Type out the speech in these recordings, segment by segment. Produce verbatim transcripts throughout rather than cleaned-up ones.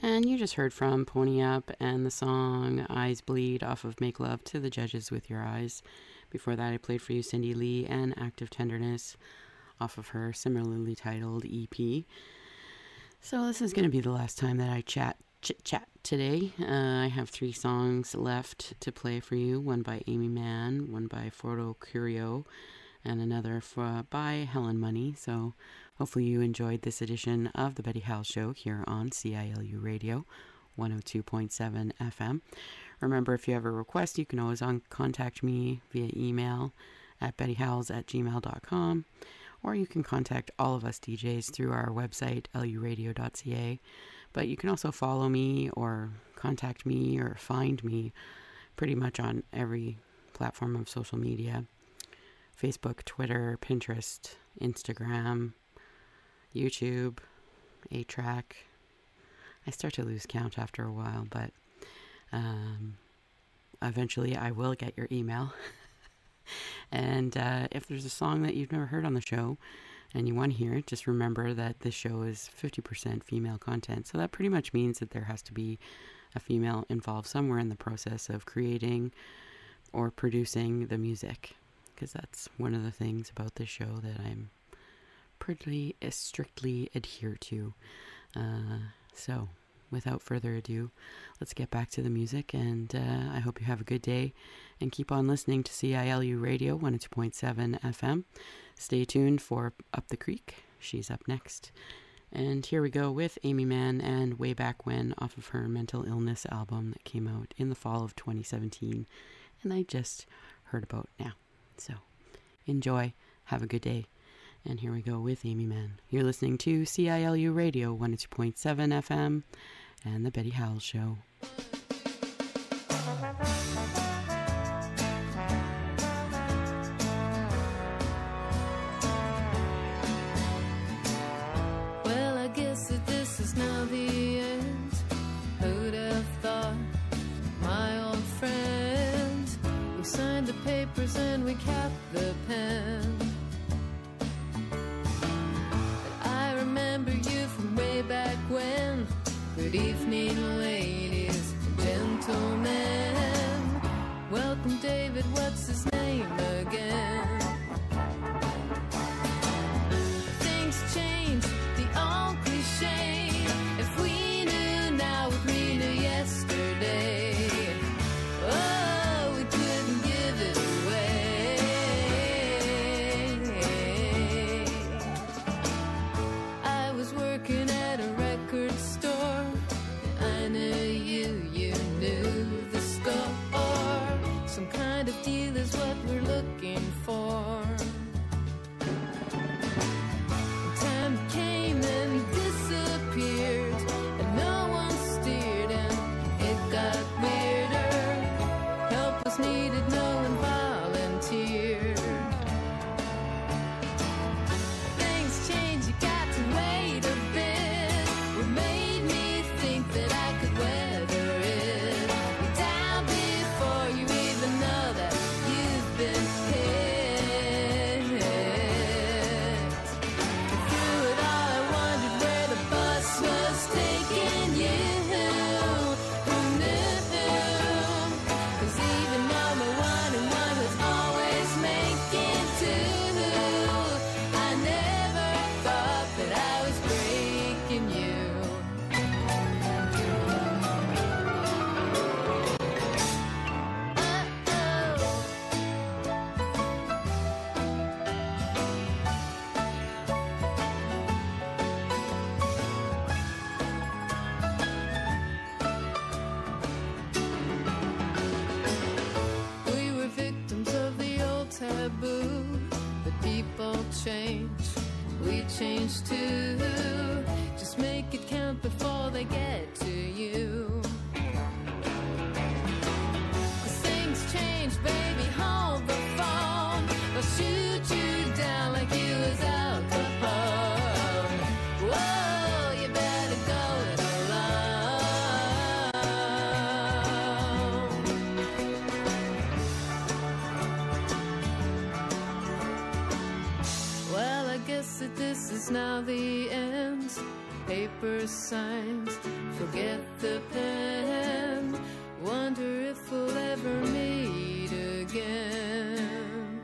And you just heard from Pony Up and the song Eyes Bleed off of Make Love to the Judges with Your Eyes. Before that, I played for you Cindy Lee and Act of Tenderness off of her similarly titled E P. So this is going to be the last time that I chat chit chat today. Uh, I have three songs left to play for you. One by Amy Mann, one by Frodo Curio, and another for, by Helen Money. So hopefully you enjoyed this edition of the Betty Howell Show here on C I L U Radio one oh two point seven F M. Remember, if you have a request, you can always on contact me via email at bettyhowells at gmail dot com, or you can contact all of us D Js through our website, L U radio dot C A. But you can also follow me or contact me or find me pretty much on every platform of social media. Facebook, Twitter, Pinterest, Instagram, YouTube, eight track. I start to lose count after a while, but um, eventually I will get your email. And uh, if there's a song that you've never heard on the show and you want to hear it, just remember that this show is fifty percent female content. So that pretty much means that there has to be a female involved somewhere in the process of creating or producing the music, because that's one of the things about this show that I'm pretty strictly adhere to. Uh, so without further ado, let's get back to the music, and uh, I hope you have a good day and keep on listening to C I L U Radio one oh two point seven F M. Stay tuned for Up the Creek. She's up next. And here we go with Amy Mann and Way Back When off of her mental illness album that came out in the fall of twenty seventeen, and I just heard about now. So enjoy, have a good day, and here we go with Amy Mann. You're listening to C I L U Radio one oh two point seven F M and the Betty Howell Show. Well, I guess that this is now the end. Who'd have thought, my old friend? We signed the papers and we capped the pen. But I remember you from way back when. Good evening, ladies and gentlemen. Welcome, David, what's his name again? Things change, the old cliche. If we knew now what we knew yesterday, oh, we couldn't give it away. I was working at a record store. I knew you, you knew the score. Some kind of deal is what we're looking for. Time came and disappeared, and no one steered, and it got weirder. Help was needed, no one volunteered. Things change, you got to wait a bit. What made me think that I could weather it? You're down before you even know that you've been hit. Through it all, I wondered where the bus was taking you. Who knew? 'Cause even though my one and one was always making two, I never thought that I was breaking you. We were victims of the old taboo, but people change, we change too. Just make it count before they get to you. 'Cause things change, baby, hold the phone. They'll shoot you down like you was Al Capone. Whoa, you better go it alone. Well, I guess that this is now the end. Papers signed, filled get the pen. Wonder if we'll ever meet again.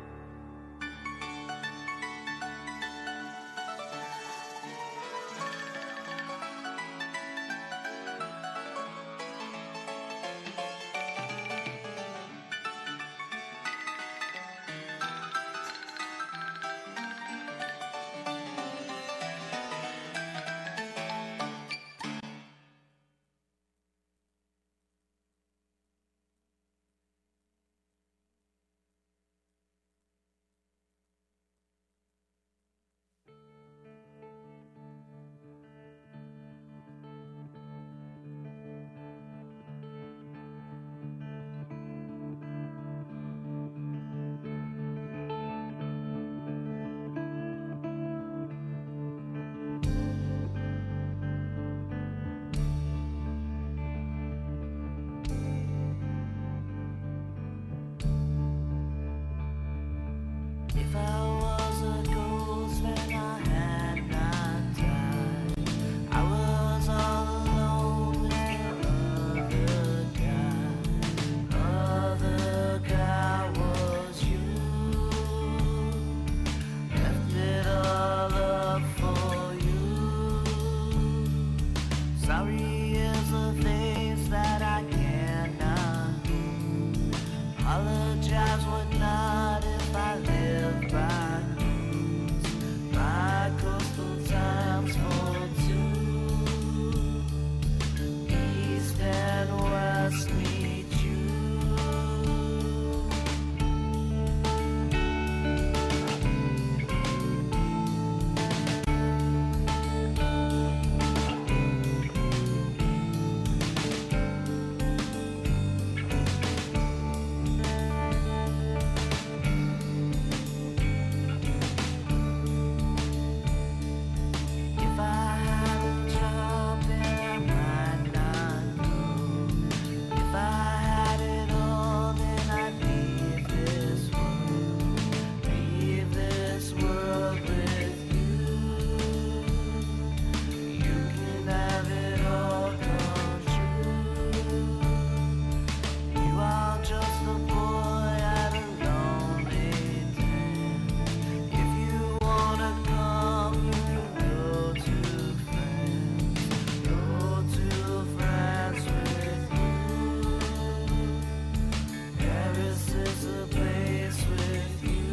If I was a ghost and I had not died, I was all alone with the other guy. Other guy was you. Left it all up for you. Sorry is a face that I cannot do. Apologize would not if I lived by clues. My coastal times for two. East and west meet you. If I had a job, then I might not go. If I had it all, then I'd leave this world. Leave this world with you. You can have it all come true. You are just a boy at a lonely den. If you wanna come, you can go to France. Go to France with you. Paris is a place with you.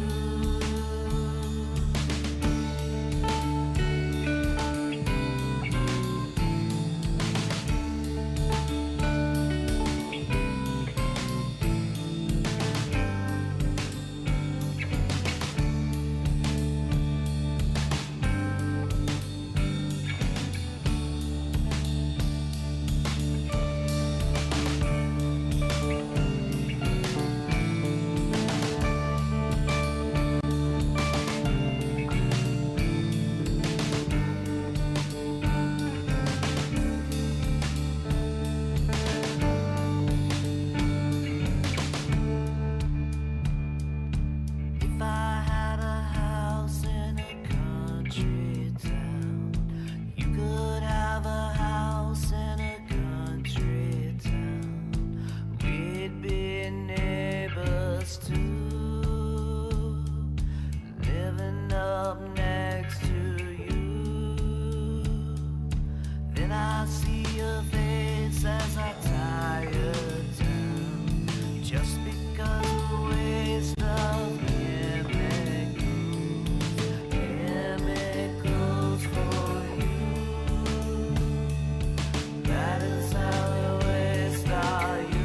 If I had a house in a country town, you could have a house in a country town. We'd be neighbors too, living up next to you. Then I see your face as I tire down, just because the waste of chemicals, chemicals for you. That is how we waste our youth.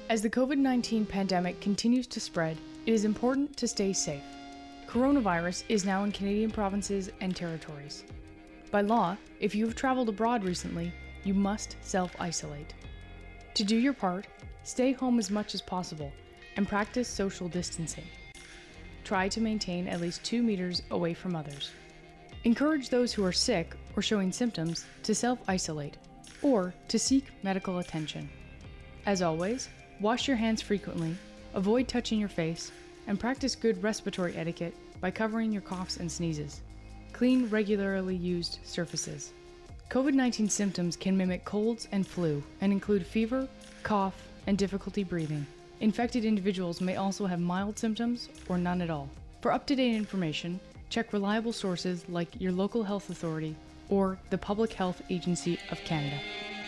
As the COVID nineteen pandemic continues to spread, it is important to stay safe. Coronavirus is now in Canadian provinces and territories. By law, if you have traveled abroad recently, you must self-isolate. To do your part, stay home as much as possible and practice social distancing. Try to maintain at least two meters away from others. Encourage those who are sick or showing symptoms to self-isolate or to seek medical attention. As always, wash your hands frequently, avoid touching your face, and practice good respiratory etiquette by covering your coughs and sneezes. Clean regularly used surfaces. COVID nineteen symptoms can mimic colds and flu and include fever, cough, and difficulty breathing. Infected individuals may also have mild symptoms or none at all. For up-to-date information, check reliable sources like your local health authority or the Public Health Agency of Canada.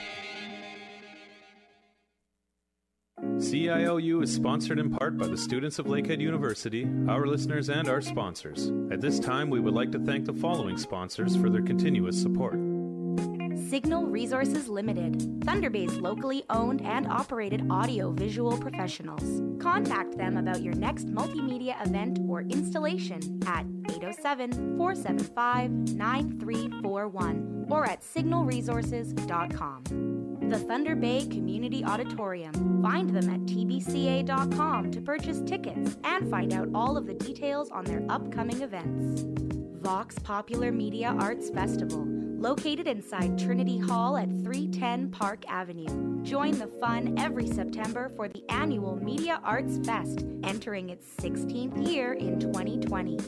C I O U is sponsored in part by the students of Lakehead University, our listeners, and our sponsors. At this time, we would like to thank the following sponsors for their continuous support. Signal Resources Limited, Thunder Bay's locally owned and operated audio-visual professionals. Contact them about your next multimedia event or installation at eight oh seven, four seven five, nine three four one or at signal resources dot com. The Thunder Bay Community Auditorium. Find them at t b c a dot com to purchase tickets and find out all of the details on their upcoming events. Vox Popular Media Arts Festival, located inside Trinity Hall at three ten Park Avenue. Join the fun every September for the annual Media Arts Fest, entering its sixteenth year in twenty twenty.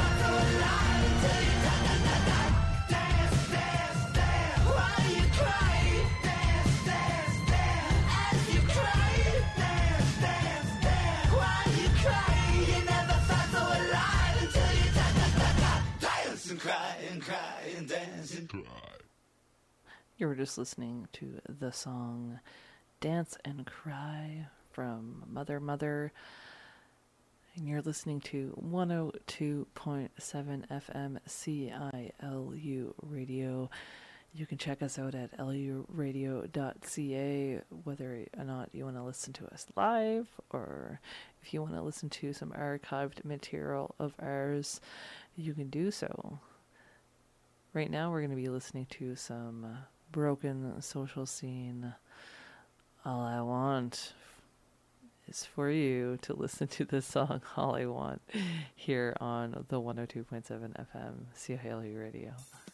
Why you cry? cry and dance and cry. You were just listening to the song Dance and Cry from Mother Mother. And you're listening to one oh two point seven F M C I L U Radio. You can check us out at L U radio dot C A, whether or not you want to listen to us live, or if you want to listen to some archived material of ours, you can do so. Right now we're going to be listening to some uh, Broken Social Scene. All I Want is for you to listen to this song, All I Want, here on the one oh two point seven F M C I L U Radio.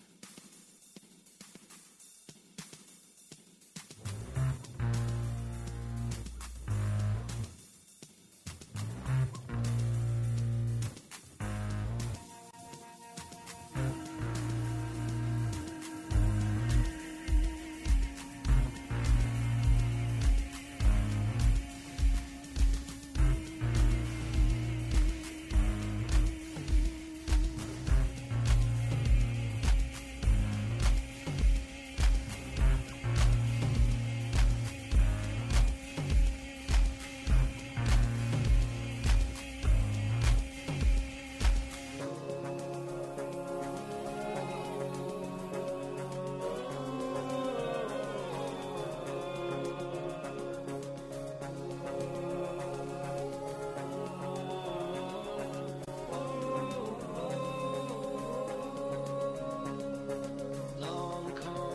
Long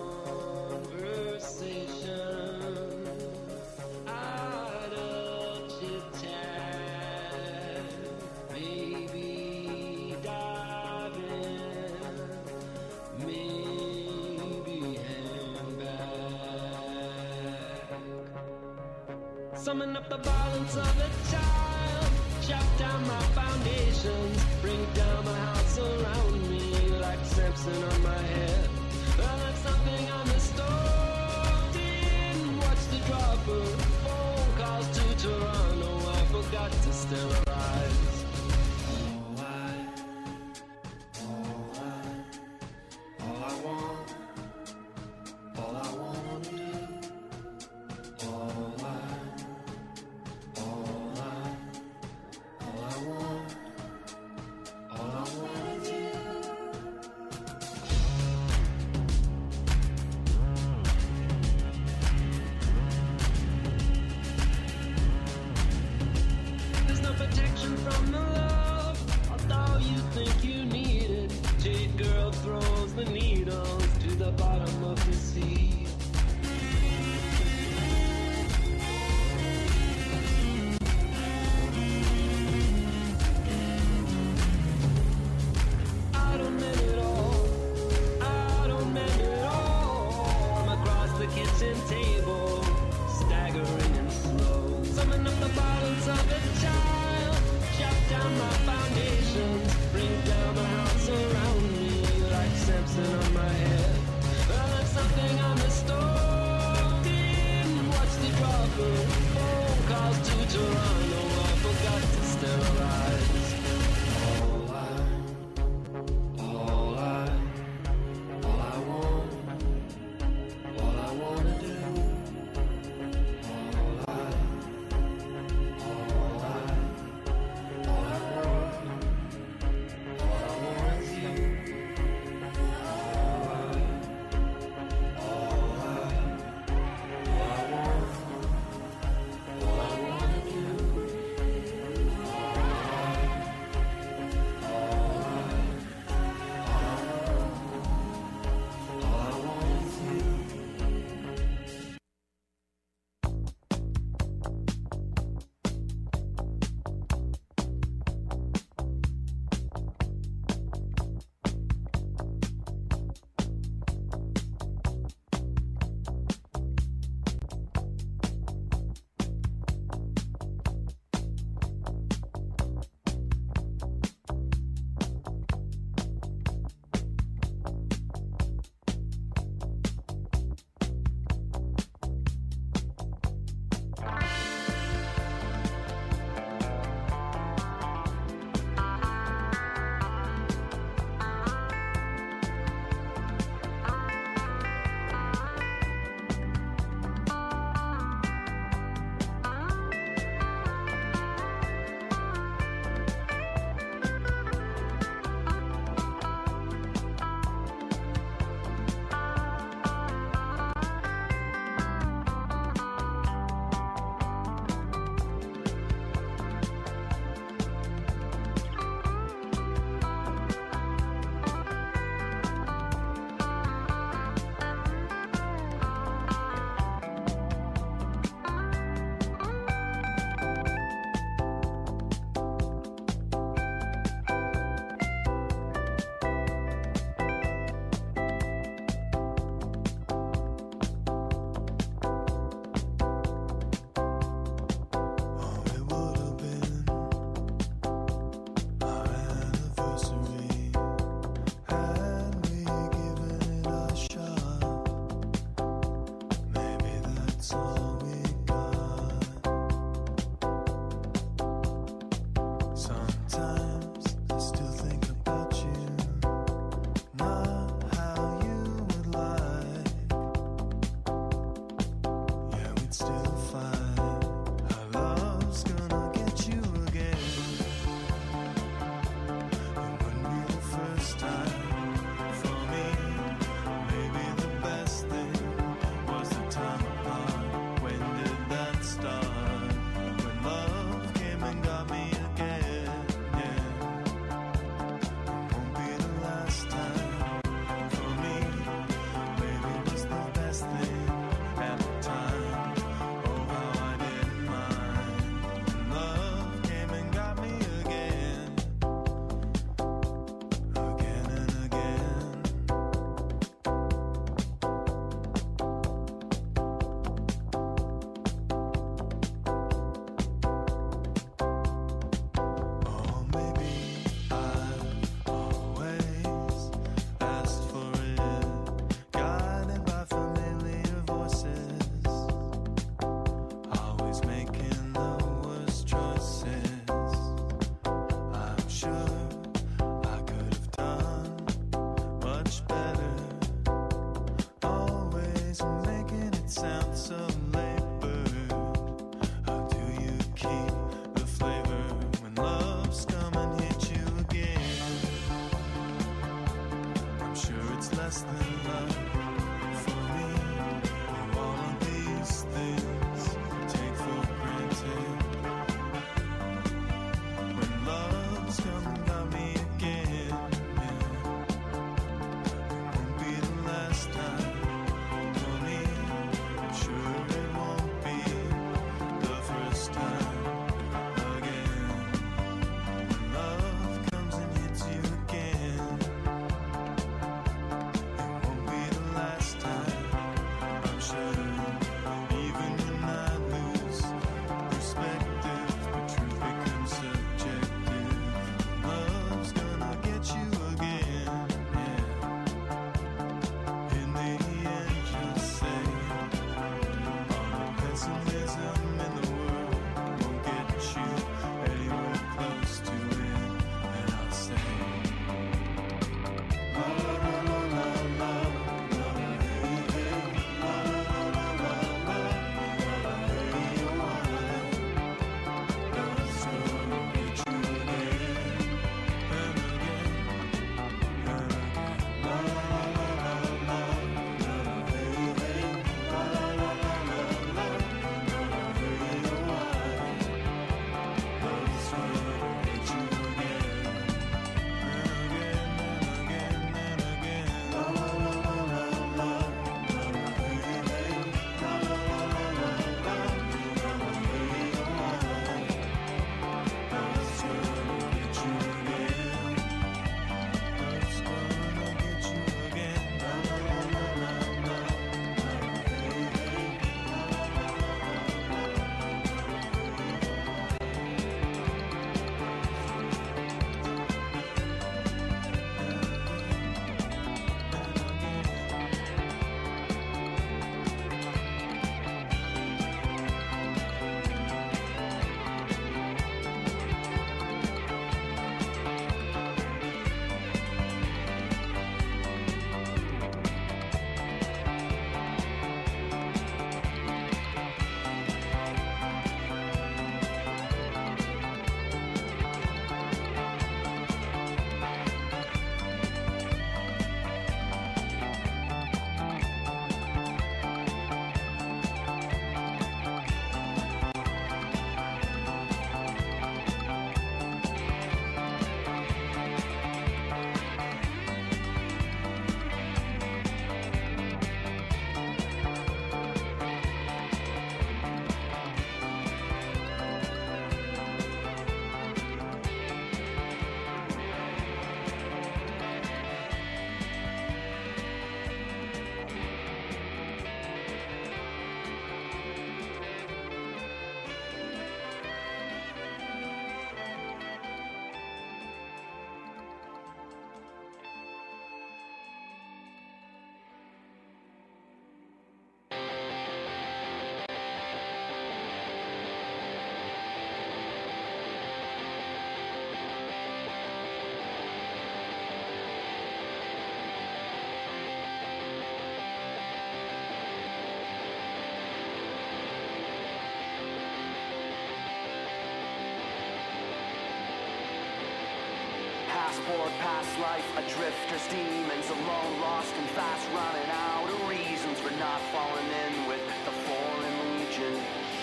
conversation, idle chit-chat, maybe diving, maybe hang back. Summon up the violence of a child, chop down my foundations, bring down the house around me like Samson on my head. Well, that's something I understood. Didn't watch the dropper. Phone calls to Toronto. I forgot to sterilize. All I, all I, all I want, all I want to do. All I, all I, all I want, all I want is you. There's no potential. passport, past life, a drifter's demons, alone, lost and fast, running out of reasons for not falling in with the foreign legion.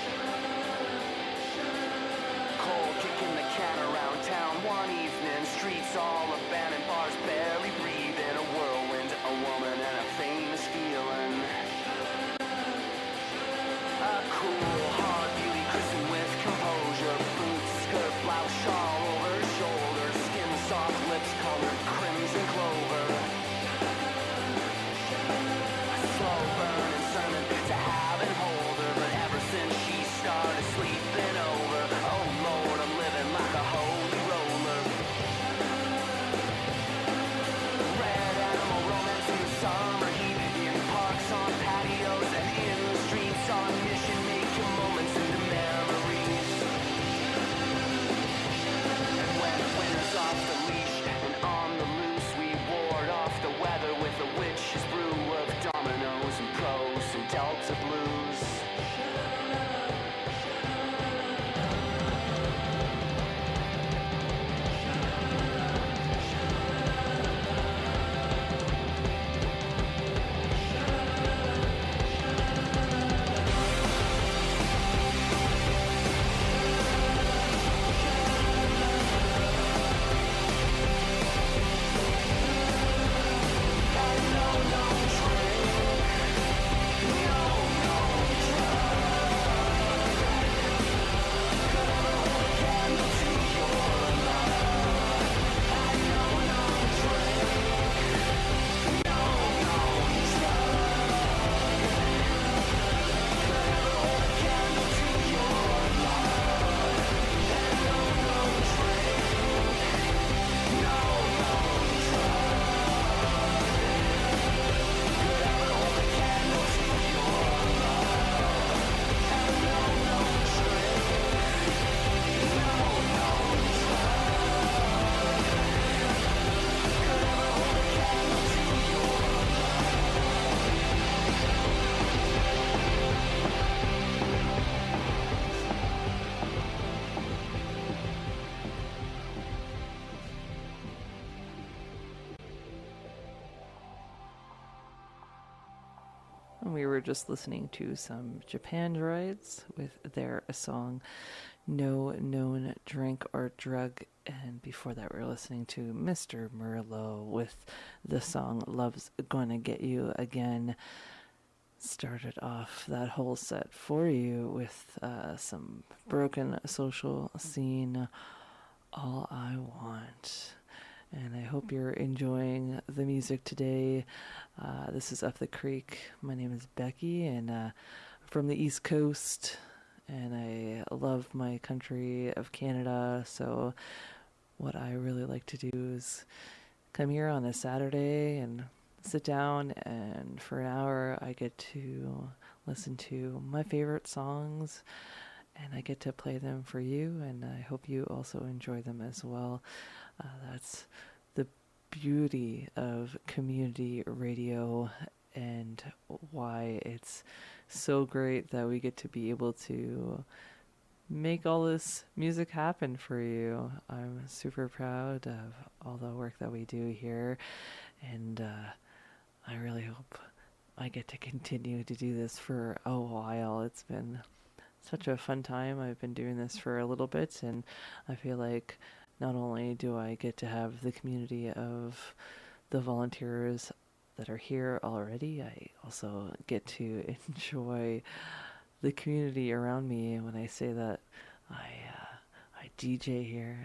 Cold kicking the can around town one evening, streets all abandoned, bars barely breathing, a whirlwind, a woman and a famous feeling. A cool, hard beauty christened with composure, boots, skirt, blouse, shawl over her shoulders, skin soft, lips colored crimson clover. A slow burning sermon to have and hold her, but ever since she started sleeping over, oh Lord, I'm living like a holy roller. Red animal romance in the summer heat, in parks, on patios, and in the streets, on mission, making moments into memories. And when winter's off the leash and on the loose, we ward off the weather with a witch's brew of dominoes and pros and delta blues. We were just listening to some Japan Droids with their song No Known Drink or Drug, and before that we were listening to Mister Merlot with the song Love's Gonna Get You Again. Started off that whole set for you with uh, some Broken Social Scene, All I Want. And I hope you're enjoying the music today. Uh, this is Up the Creek. My name is Becky, and uh, from the East Coast, and I love my country of Canada. So what I really like to do is come here on a Saturday and sit down, and for an hour I get to listen to my favorite songs, and I get to play them for you, and I hope you also enjoy them as well. Uh, that's the beauty of community radio, and why it's so great that we get to be able to make all this music happen for you. I'm super proud of all the work that we do here, and uh, I really hope I get to continue to do this for a while. It's been such a fun time. I've been doing this for a little bit, and I feel like not only do I get to have the community of the volunteers that are here already, I also get to enjoy the community around me. When I say that I uh, I D J here,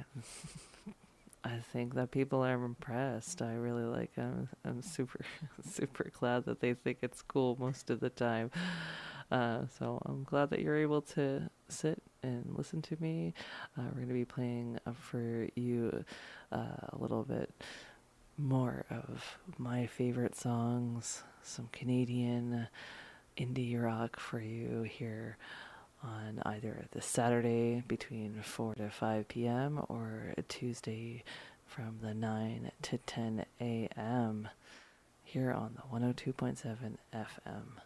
I think that people are impressed. I really like I'm I'm super super glad that they think it's cool most of the time. Uh, so I'm glad that you're able to sit and listen to me. Uh, we're going to be playing uh, for you uh, a little bit more of my favorite songs, some Canadian indie rock for you here on either the Saturday between four to five p.m. or a Tuesday from the nine to ten a.m. here on the one oh two point seven F M.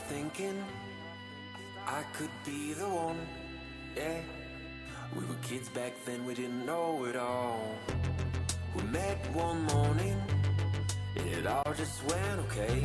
thinking I could be the one, yeah. We were kids back then, we didn't know it all. We met one morning, and it all just went okay.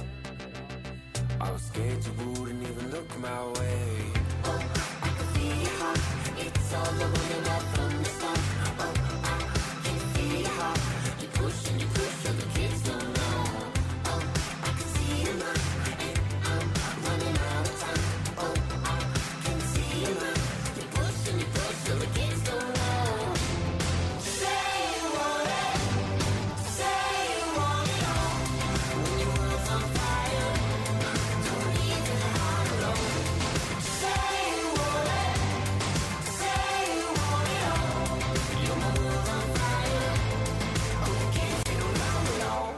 I was scared you wouldn't even look my way. Oh, I can feel your heart, it's all over the wall from the start. Oh, I can feel your heart, you push and you push, so the kids don't know. Oh, I can see your mind, and I'm running out of time. Oh, I can see your mind, you push and you push, so the kids don't know. Say you want it, say you want it all. When your world's on fire, don't leave your heart alone. Say you want it, say you want it all. You're my world on fire. Oh, the kids, they don't know it all.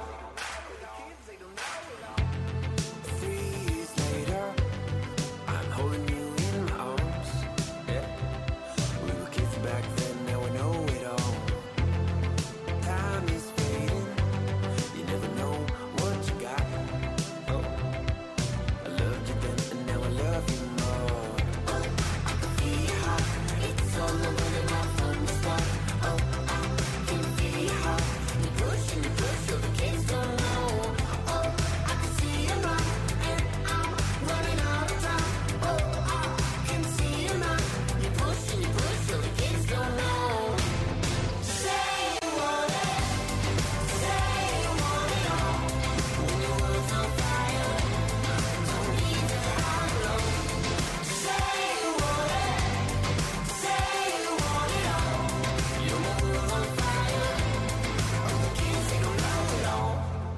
Three years later, I'm holding you in my arms. Yeah, we were kids back then, now we know it all. Time is fading, you never know what you got. Oh, I loved you then, and now I love you more. Oh, I can feel your heart, it's all over the map from the start. Oh, I can feel your heart, you push and you push, so the kids don't know. Oh, I can see your mind, and I'm running out of time. Oh, I can see your mind, you push and you push, so the kids don't know. Say you want it, say you want it all. When your world's on fire, don't leave your heart alone. Say you want it, say you want it all. You're my world on fire. Oh, the kids, they don't know it all.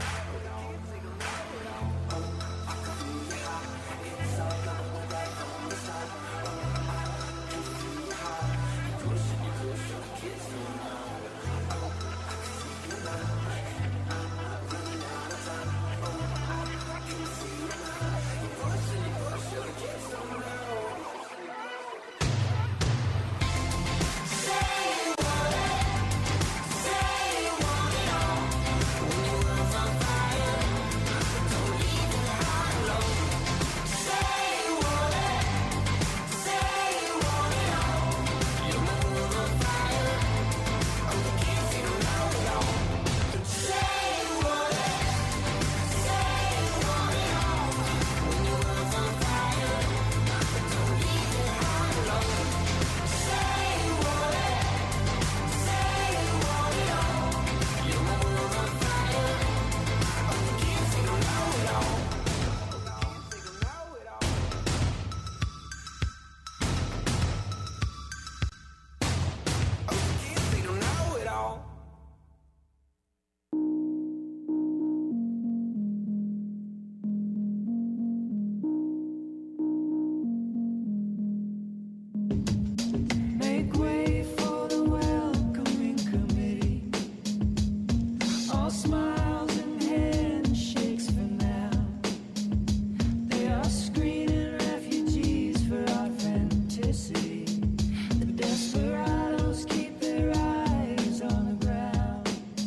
Make way for the welcoming committee. All smiles and handshakes for now. They are screening refugees for authenticity. The desperados keep their eyes on the ground.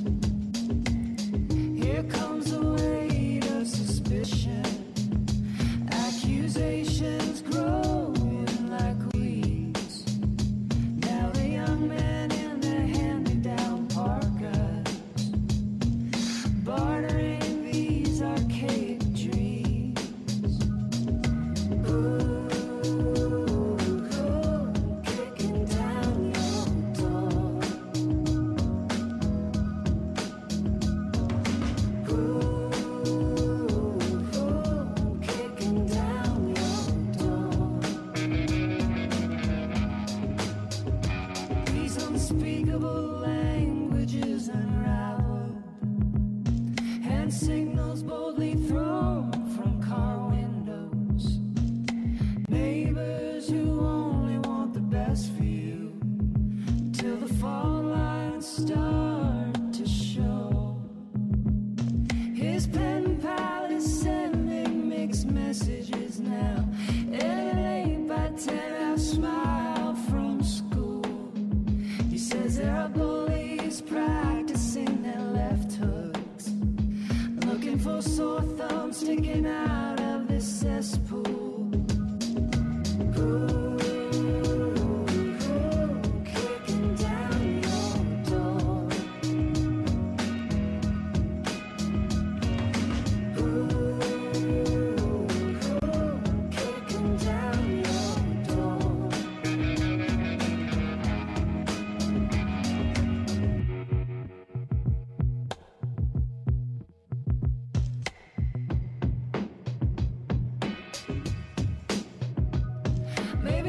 Here comes a weight of suspicion. Accusations growing like weeds. Now the young men in their hand-me-down parkas, bartering these archaic dreams. Ooh, ooh, kicking down your door. Ooh, ooh, kicking down your door.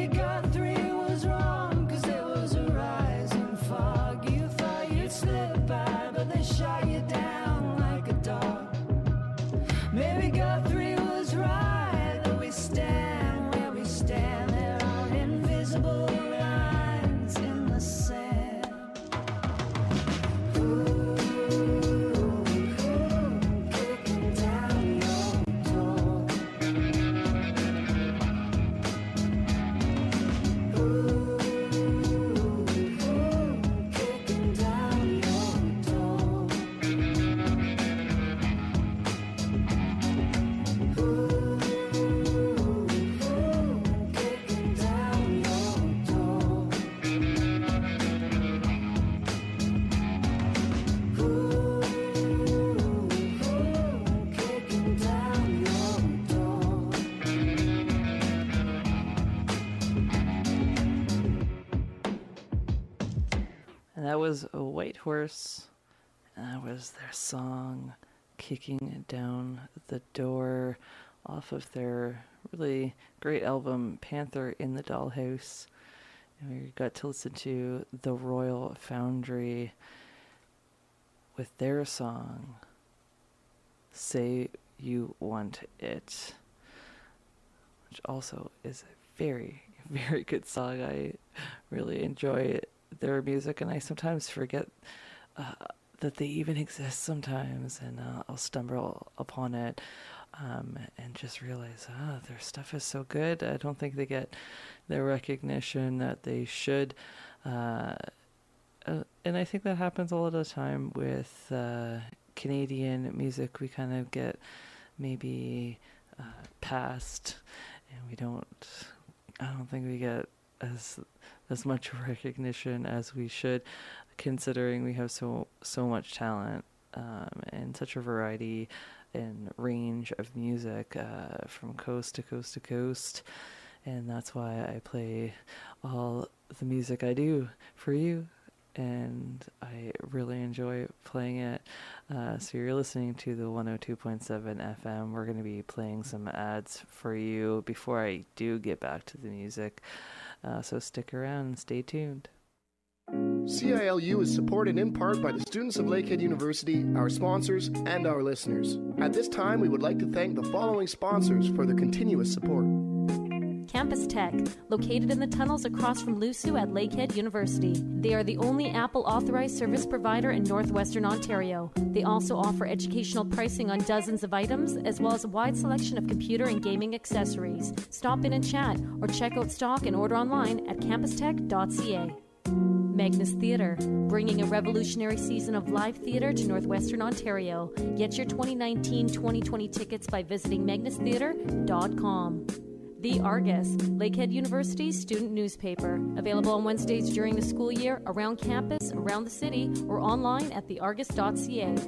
Maybe gut three was wrong, cause there was a rising fog. You thought you'd slip by, but they shot you down like a dog. Maybe gut three was right, that we stand where we stand. There are invisible lines in the sand. Ooh, kicking down your door. Ooh, kicking down your door. Ooh, kicking down your door. Ooh, kicking down your door. And that was a White Horse. And that was their song, Kicking Down the Door, off of their really great album, Panther in the Dollhouse. And we got to listen to The Royal Foundry with their song, Say You Want It, which also is a very, very good song. I really enjoy their music, and I sometimes forget uh, that they even exist sometimes, and uh, I'll stumble upon it um, and just realize, ah, their stuff is so good. I don't think they get the recognition that they should. Uh, uh, and I think that happens all the time with uh, Canadian music. We kind of get maybe uh, past, and we don't, I don't think we get as as much recognition as we should, considering we have so so much talent um, and such a variety and range of music uh, from coast to coast to coast. And that's why I play all the music I do for you, and I really enjoy playing it. Uh, so you're listening to the one oh two point seven F M. We're going to be playing some ads for you before I do get back to the music. Uh, so stick around and stay tuned. C I L U is supported in part by the students of Lakehead University, our sponsors, and our listeners. At this time, we would like to thank the following sponsors for their continuous support. Campus Tech, located in the tunnels across from Lusu at Lakehead University. They are the only Apple authorized service provider in northwestern Ontario. They also offer educational pricing on dozens of items, as well as a wide selection of computer and gaming accessories. Stop in and chat, or check out stock and order online at campus tech dot c a. Magnus Theatre, bringing a revolutionary season of live theatre to northwestern Ontario. Get your twenty nineteen twenty twenty tickets by visiting magnus theatre dot com. The Argus, Lakehead University's student newspaper. Available on Wednesdays during the school year, around campus, around the city, or online at the argus dot c a.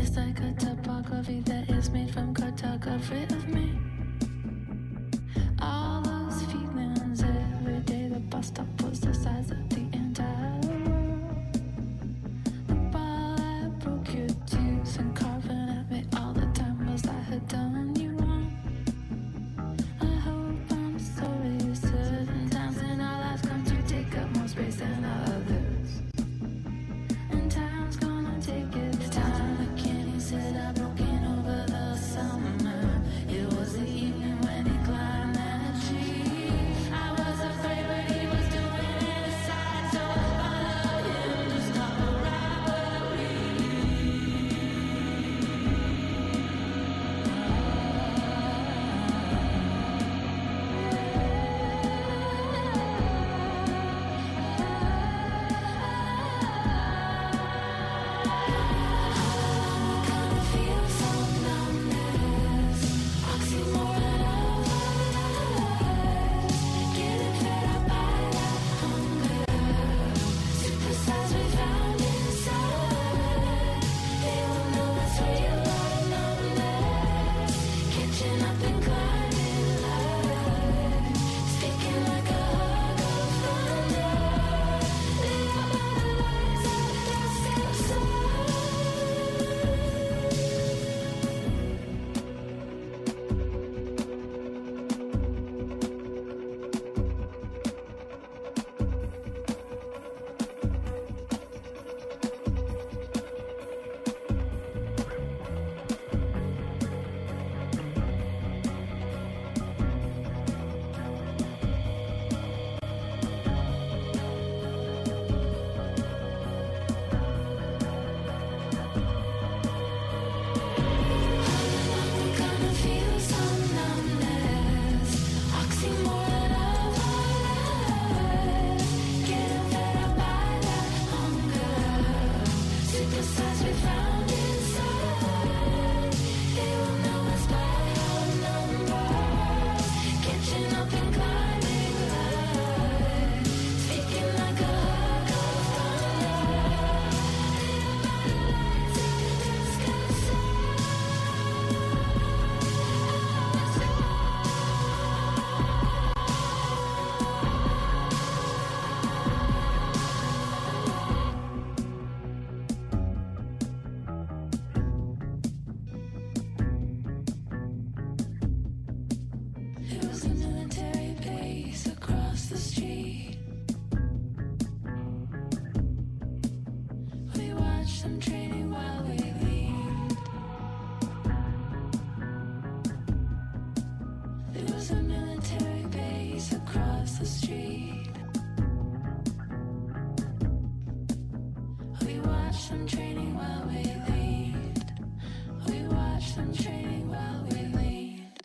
It's like a topography that is made from cartography of me. All those feelings every day. The bus stop was the size of the entire world. The ball that broke your tooth and carving at me all the time was I had done you wrong. I hope I'm sorry. Certain times in our lives come to take up more space than others. And time's gonna take its time. Kenny said I broke in over the summer. It was the evening when he climbed that tree. I was afraid what he was doing inside, so I followed him to stop a robbery. Gonna feel some numbness, oxymoron of lies. Getting fed up by that hunger, superstars we found inside. They will know it's real or numbness, catching up and climbing light, speaking like a hug of thunder. Lit up by the lights of dusk outside. Gonna feel some numbness, oxymoron of lies. Getting fed up by that hunger, superstars we found inside. They will know us by our numbers, catching up and climbing light, speaking like a hug of thunder. Lit up by the lights of dusk outside. It was a military base across the street. We watched them training while we leaned. There was a military base across the street. We watched them training while we leaned. We watched them training while we leaned.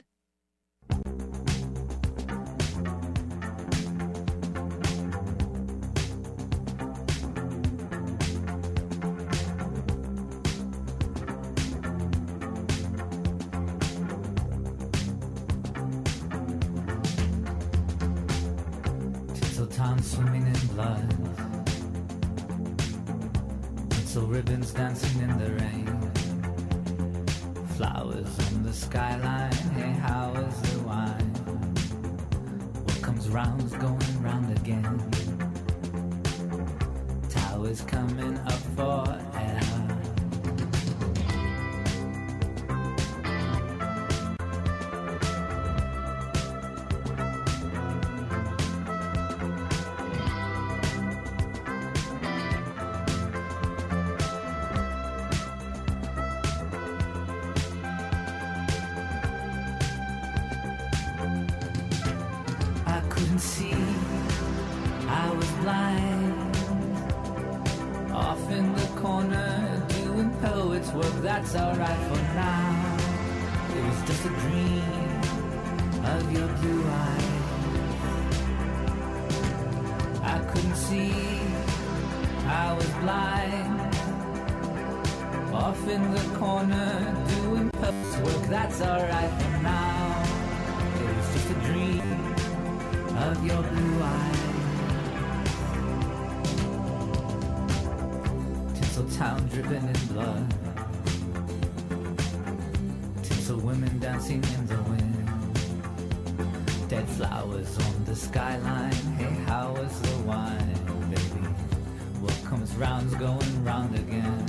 Tinseltown swimming in blood. Tinsel ribbons dancing in the rain. Flowers on the skyline. Hey, how is the wine? What comes round's going round again. Towers coming up for air. I couldn't see, I was blind. Off in the corner, doing poets' work, that's alright for now. It was just a dream of your blue eyes. I couldn't see, I was blind. Off in the corner, doing poets' work, that's alright for now. It was just a dream of your blue eyes. Tinseltown dripping in blood. of women dancing in the wind. Dead flowers on the skyline. Hey, how was the wine, baby? What comes round's going round again.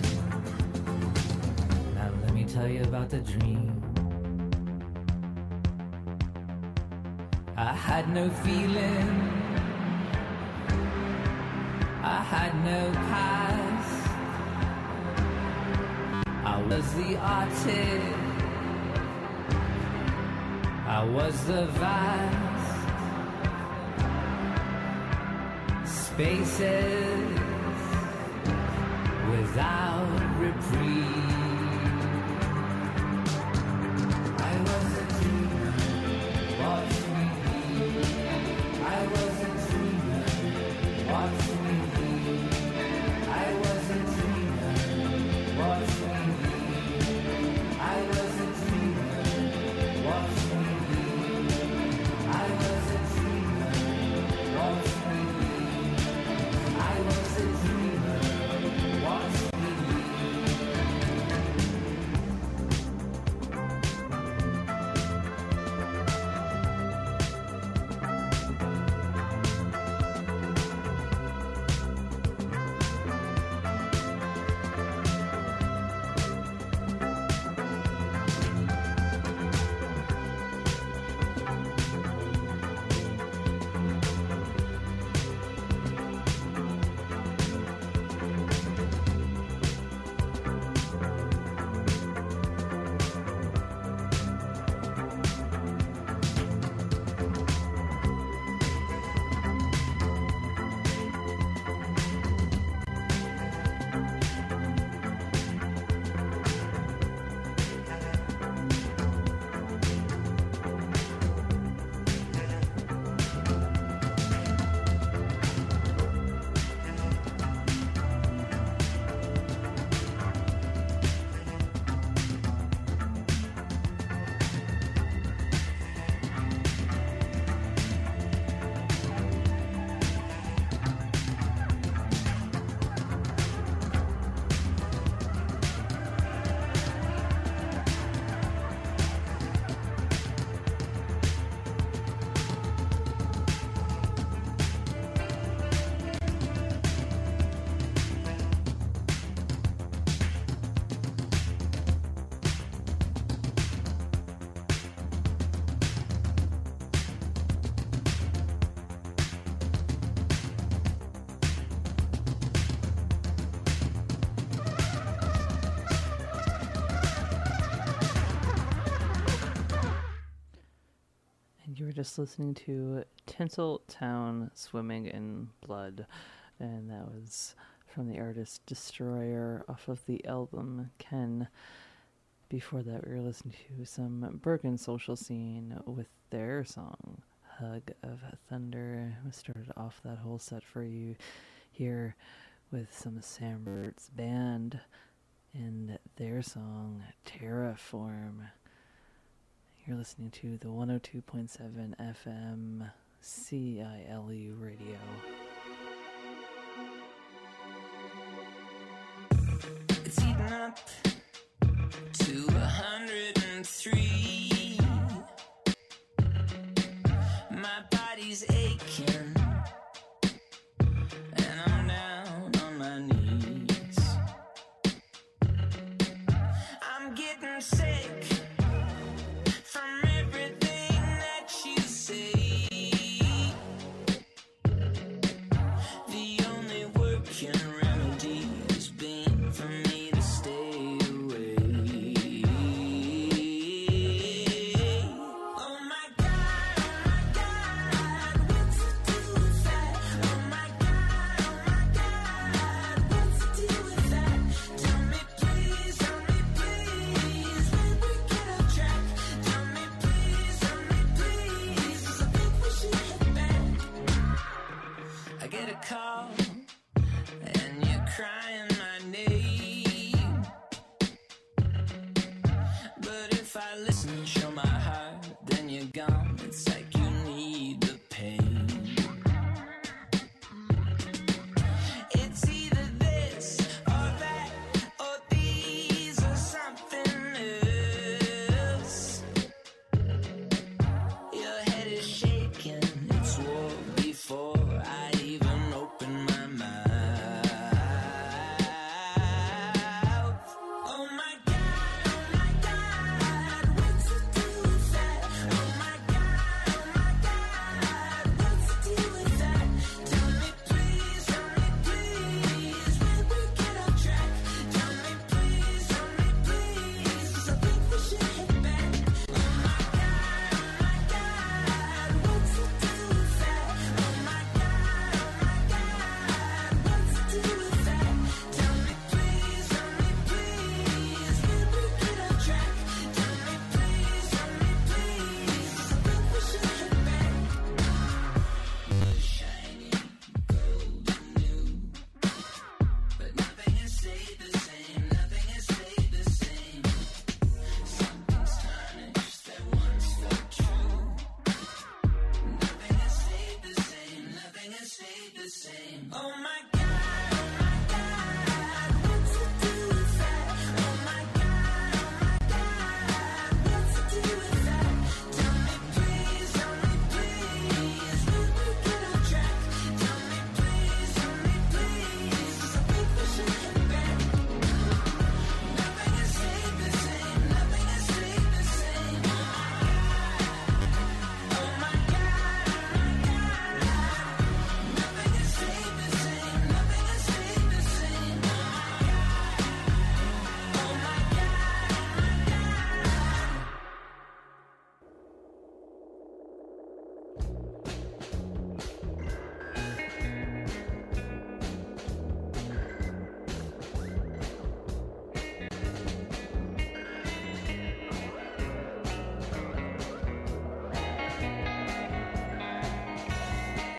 Now let me tell you about the dream. I had no feeling, I had no past. I was the artist, I was the vast spaces without reprieve. I was a dreamer, watch me be. I was a dreamer, watch me be. I was a dreamer, watch me be. I was a dreamer, watch me be. I was a dreamer, watch me be. I was a dreamer, watch me be. You were just listening to Tinseltown Swimming in Blood, and that was from the artist Destroyer off of the album Ken. Before that, we were listening to some Bergen Social Scene with their song Hug of Thunder. We started off that whole set for you here with some Sam Bert's band and their song Terraform. You're listening to the one oh two point seven F M C I L U radio.